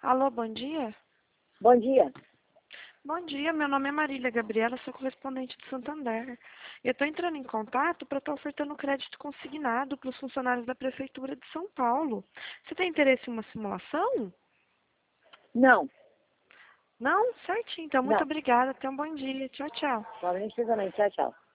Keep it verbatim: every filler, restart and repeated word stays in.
Alô, bom dia? Bom dia. Bom dia, meu nome é Marília Gabriela, sou correspondente de Santander. Eu estou entrando em contato para estar ofertando crédito consignado para os funcionários da Prefeitura de São Paulo. Você tem interesse em uma simulação? Não, Não? Certinho, então muito não. obrigada, tenha um bom dia. Tchau, tchau. Provavelmente, tchau, tchau.